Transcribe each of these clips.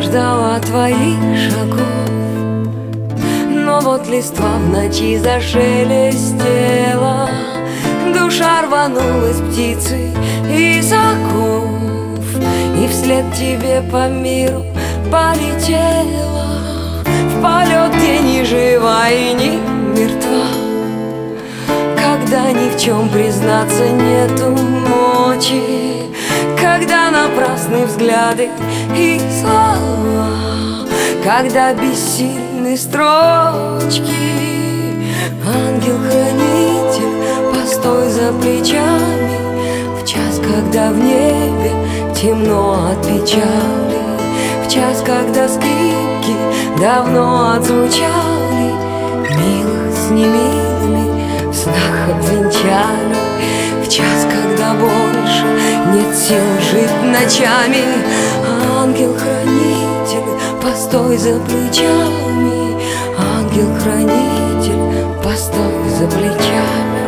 ждала твоих шагов, но вот листва в ночи зашелестела, душа рванулась птицей из оков, и вслед тебе по миру полетела, в полет, где ни жива и ни мертва, когда ни в чем признаться нету мочи, когда напрасны взгляды и слова, когда бессильны строчки. Ангел-хранитель, постой за плечами, в час, когда в небе темно от печали, в час, когда скрипки давно отзвучали, милых с немилыми в снах обвенчали, в час, когда больше нет сил жить ночами. Ангел-хранитель, постой за плечами, ангел-хранитель, постой за плечами.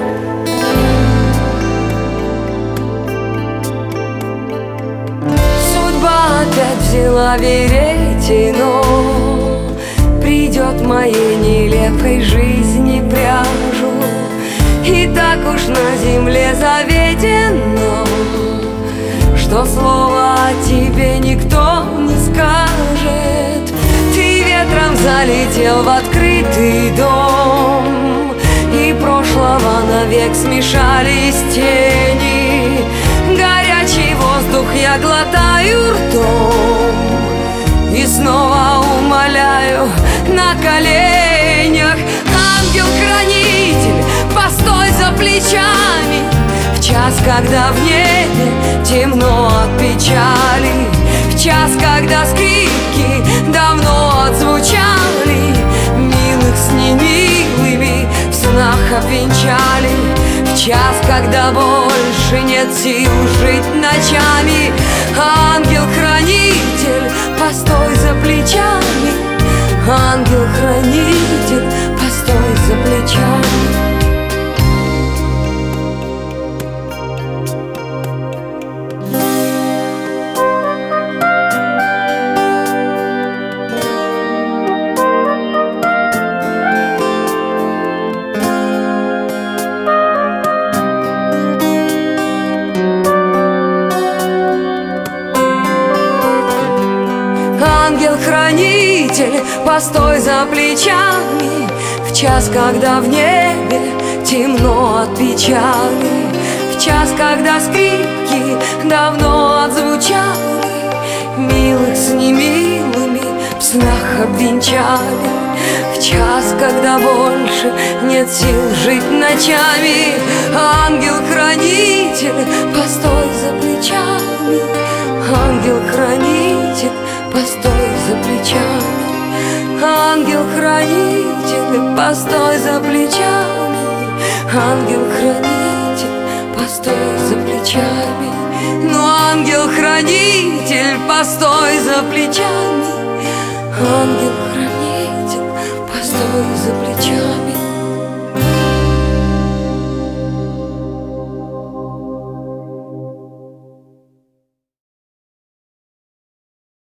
Судьба опять взяла веретено, придет моей нелепой жизни пряжу, и так уж на земле заведено, что слова о тебе никто не скажет. Ты ветром залетел в открытый дом, и прошлого навек смешались тени. Горячий воздух я глотаю ртом и снова умоляю на коленях. Ангел-хранитель, постой за плечами, в час, когда в небе темно от печали, в час, когда скрипки давно отзвучали, милых с немилыми в снах обвенчали, в час, когда больше нет сил жить ночами. Ангел-хранитель, постой за плечами, ангел-хранитель, постой за плечами. Ангел-хранитель, постой за плечами, в час, когда в небе темно от печали, в час, когда скрипки давно отзвучали, милых с немилыми в снах обвенчали, в час, когда больше нет сил жить ночами. Ангел-хранитель, постой за плечами, ангел-хранитель, постой за плечами. Ангел-хранитель, постой за плечами, ангел-хранитель, постой за плечами. Ну, ангел-хранитель, постой за плечами, ангел-хранитель.